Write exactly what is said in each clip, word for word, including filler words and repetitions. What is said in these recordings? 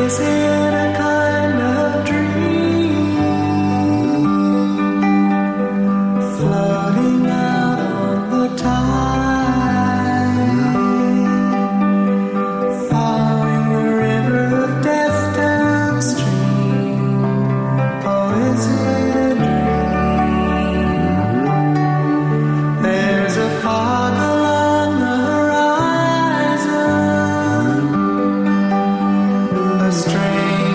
is it a kind of dream floating out on the tide, following the river of death downstream? Or is it a dream? There's a fog along the horizon, a strange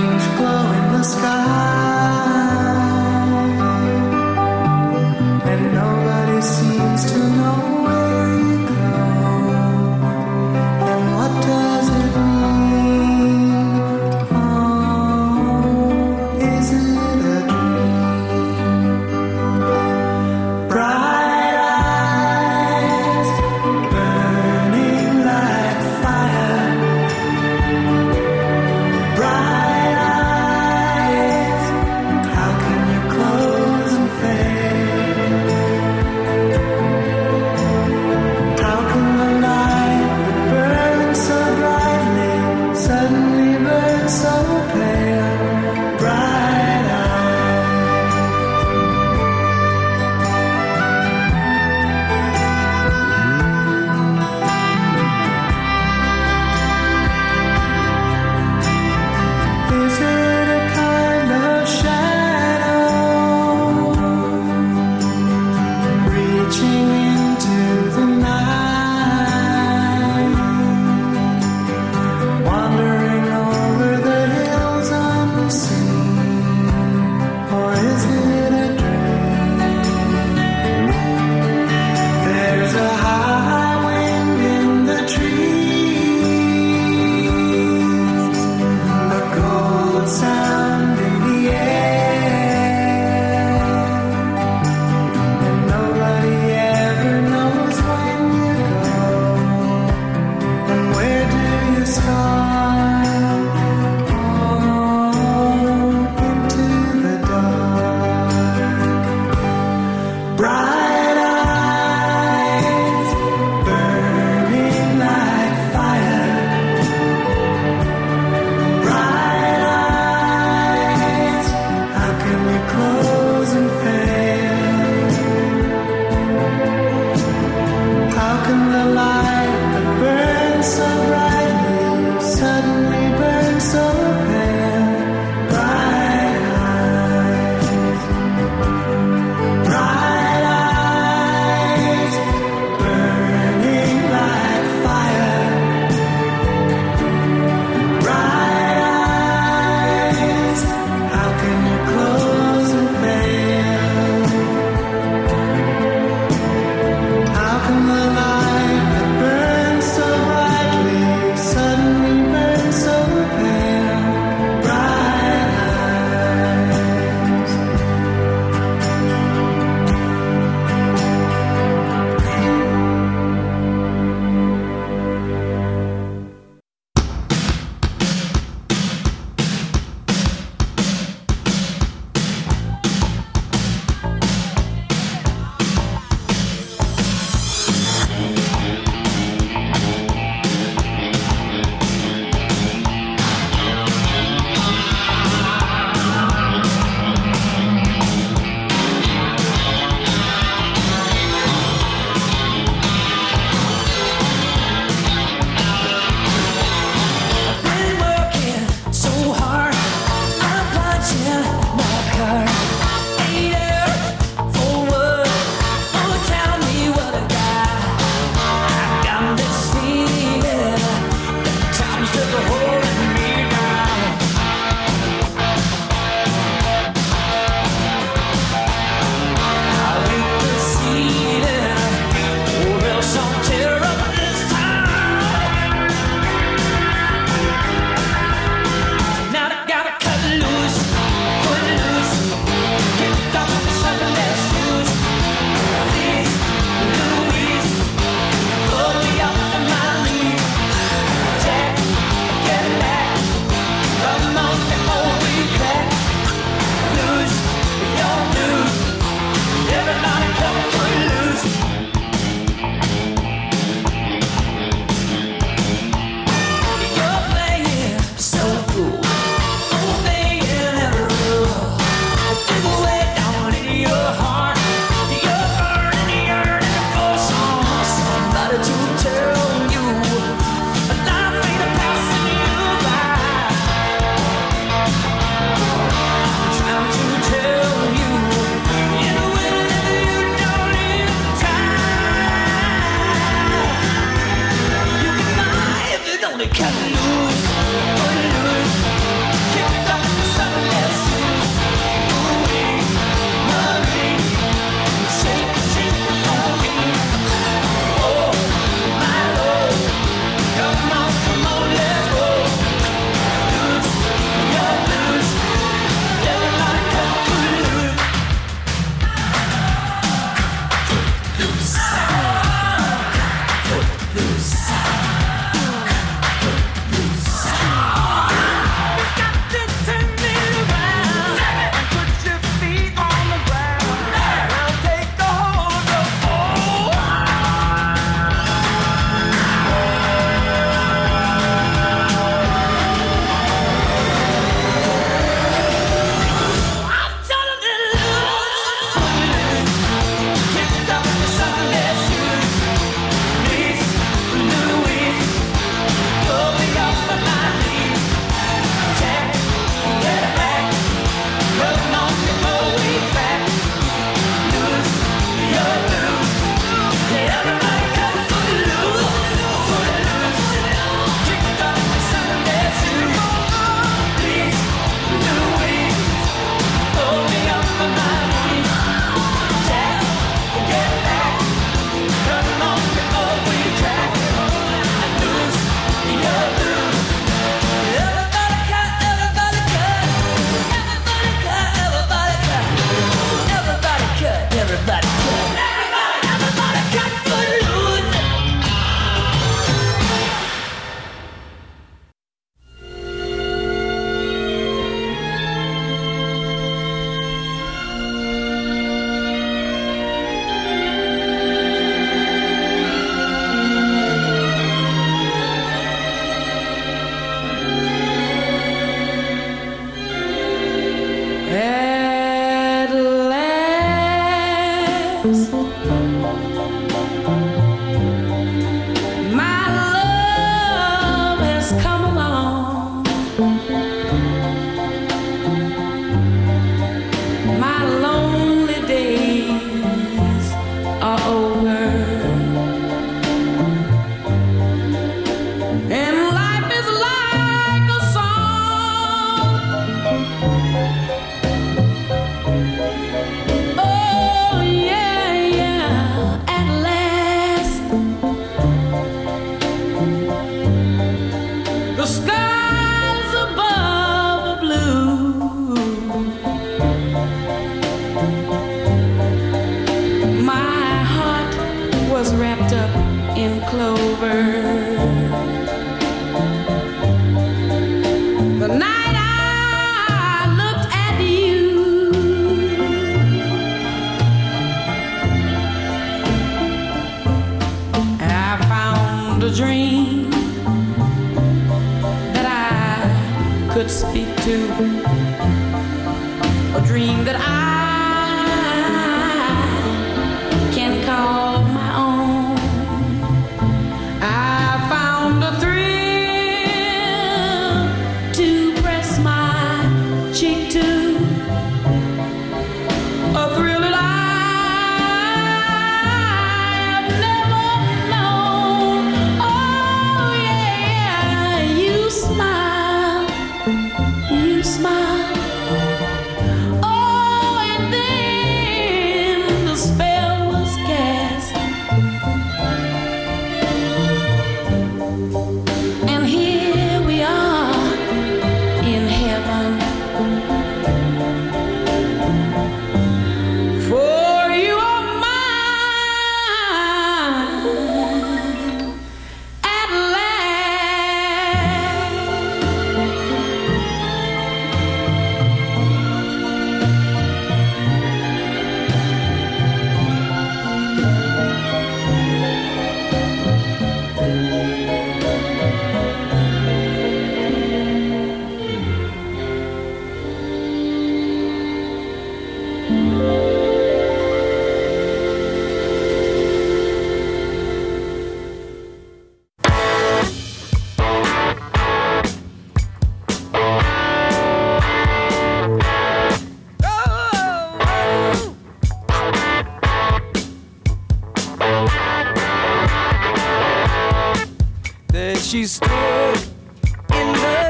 Oh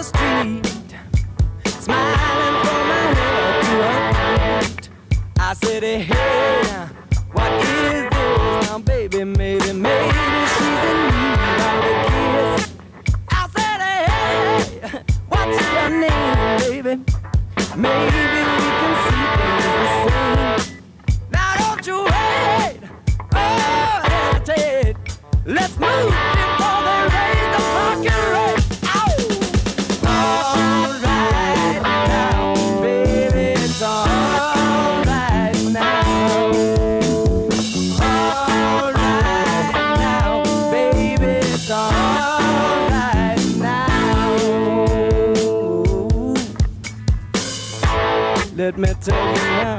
street, smiling from my head to her feet. I said, hey, what is this? Now, baby, maybe, maybe she's in need of a kiss. I said, hey, what's your name, baby? Maybe we can see things the same. Now, don't you wait, oh, hesitate. Let's move before they raise the fucking rate. All right now, baby, it's all right now. All right now, baby, it's all right now. Let me tell you now.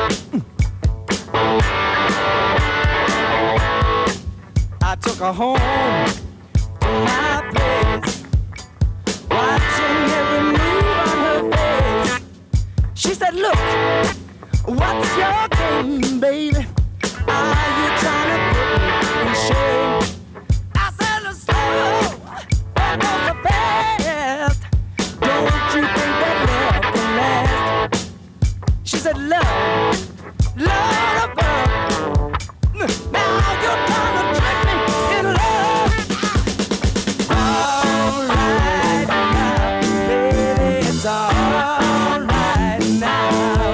I took her home to my place, watching every move on her face. She said, look, what's your game, baby? Are you trying to put me in shame? I said, look, slow, don't go so fast. Don't you think that love can last? She said, love, love above. Now you're trying to trick me in love. All right now, baby, it's all right now.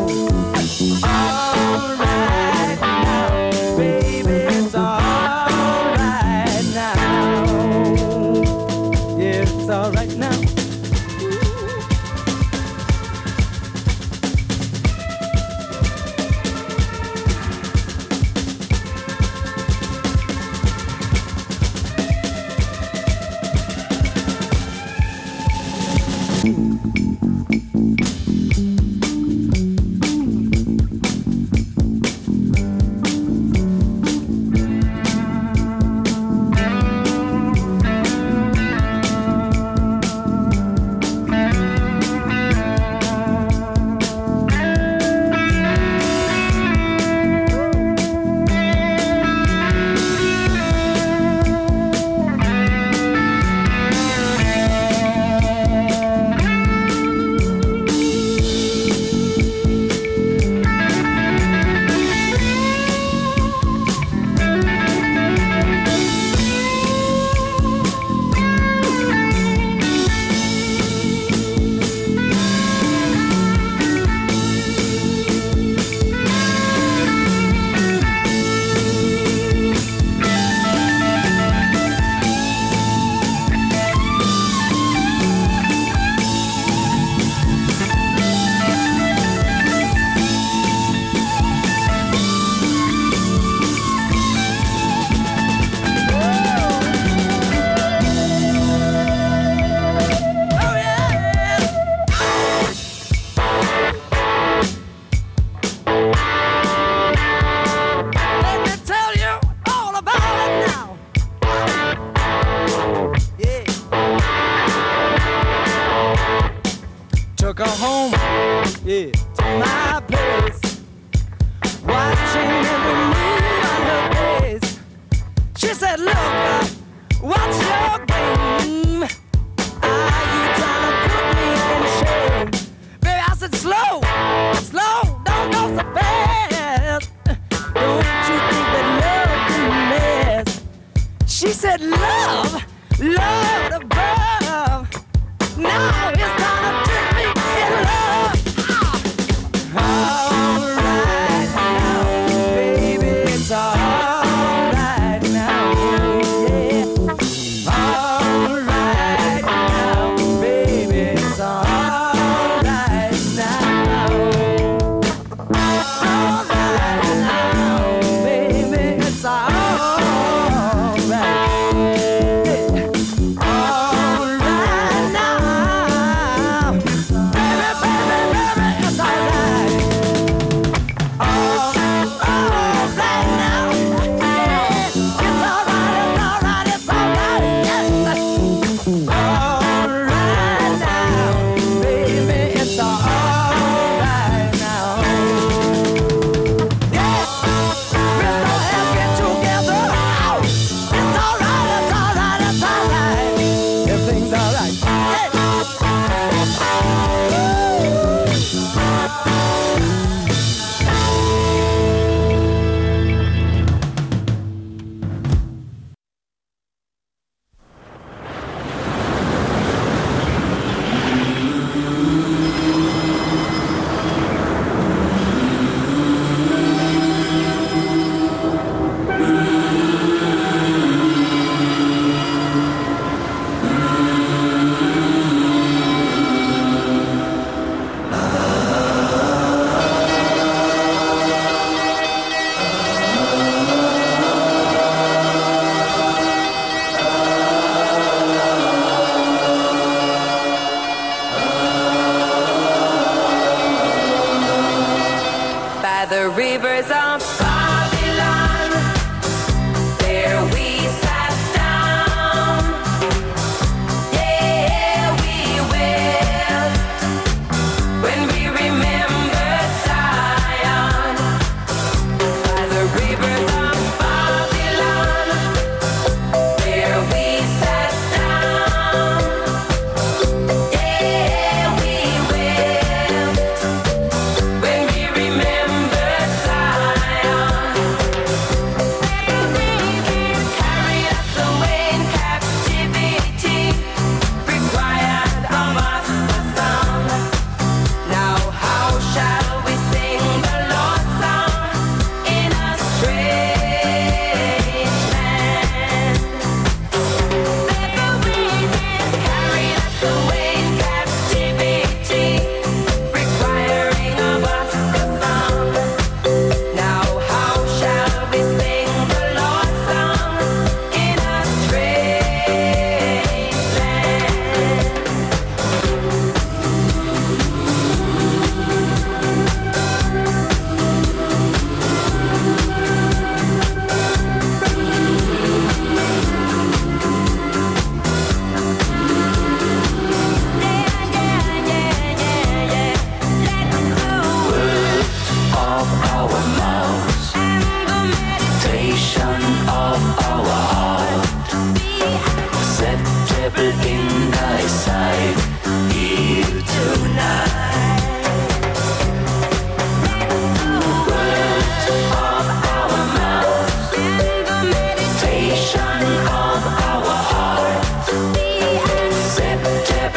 All right now, baby, it's all right now. Yeah, it's all right now. Go home, yeah, to my place, watching every move on her face. She said, look, uh, what's your game? Are you trying to put me in shame? Baby, I said, slow, slow, don't go so fast. Don't you think that love can last? She said, love, love above. Now it's time to trick me. All right now, baby, it's all right now, yeah.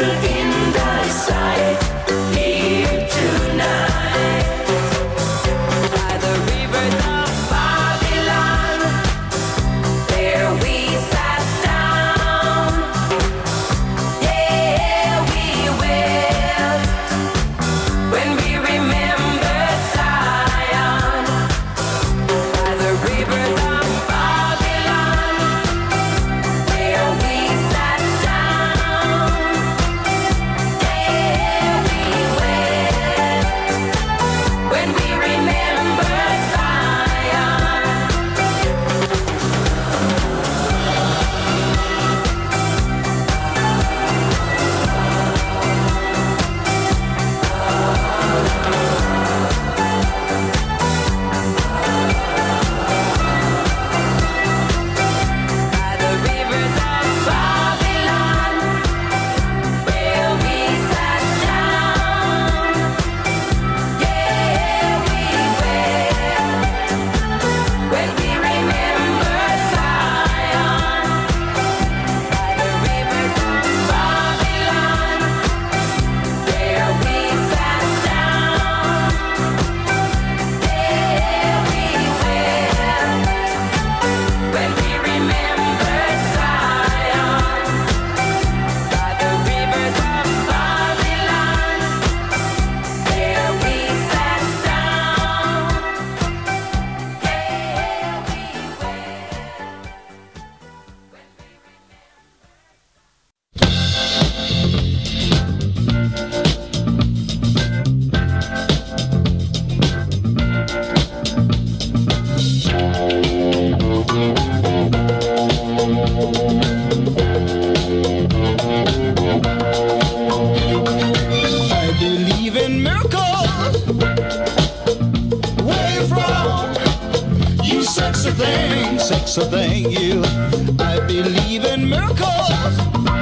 So thank you. I believe in miracles.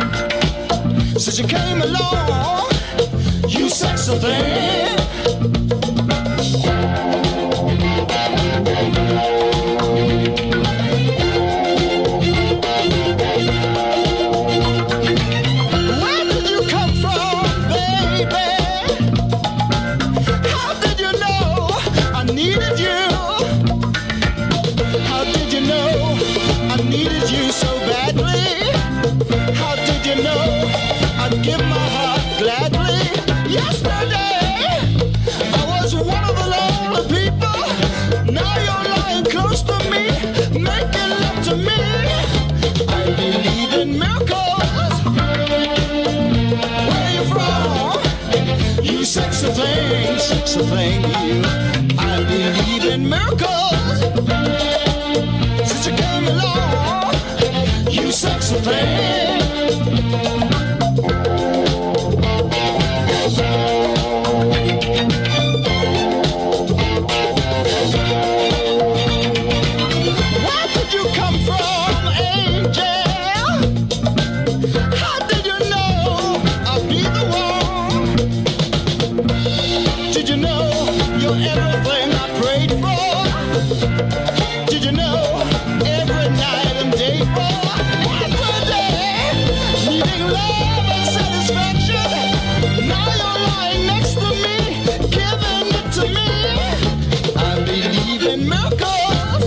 Since you came along, you sexy thing. Where did you come from, baby? How did you know I needed you? I needed you so badly. How did you know I'd give my heart gladly? Yesterday I was one of the lonely people. Now you're lying close to me, making love to me. I believe in miracles. Where you from? You sexy thing, sexy thing, you. I believe in miracles. Since you came along, you sexy thing. Where did you come from, angel? How did you know I'd be the one? Did you know you're everything I prayed for? Did you know every night and day for every day, needing love and satisfaction? Now you're lying next to me, giving it to me. I believe in miracles.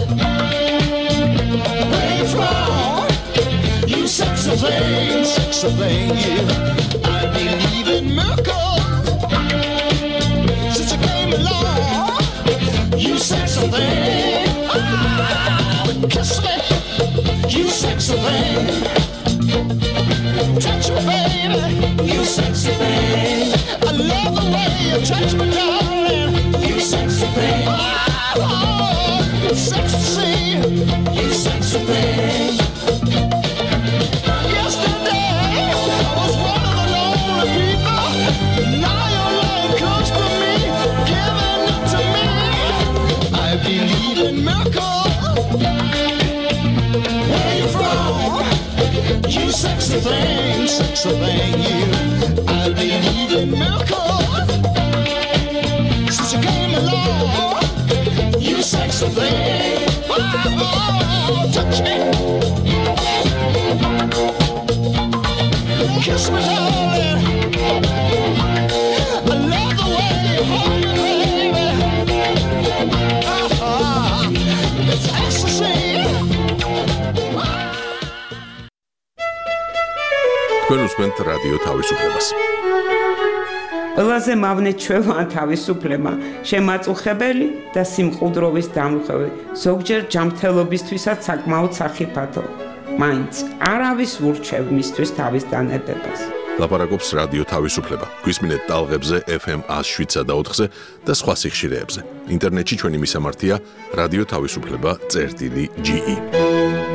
Where you from? You sexy thing, sexy thing, you. I believe in miracles. Since you came along, you sexy thing. Kiss me, you sexy thing. Touch me, baby, you sexy thing. I love the way you touch me, darling. You sexy thing. Oh, oh, it's sexy to see you sexy thing. Yesterday I was one of the lonely people. Now you're lying close to me, giving it to me. I believe in miracles. Where you from? You sexy thing, sexy thing, you. I believe in miracles. Since you came along, you sexy thing. Oh, oh, touch me, kiss me, darling. გისმენთ რადიო თავისუფლებას. ყველაზე მავნე ჩვევა თავისუფლება, შემაწუხებელი და სიმყუდროვის დამხევი, ზოგჯერ ჯანმრთელობისთვისაც საკმაოდ სახიფათო. მაინც არავის ურჩევ მისთვის თავის დანებებას. ლაპარაკობს რადიო თავისუფლება. გვისმინეთ ტალღებზე ეფ ემ one oh seven და ოთხზე და სხვა სიხშირეებზე. ინტერნეტში ჩვენი მისამართია რადიო თავისუფლება წერტილი ჯი ი.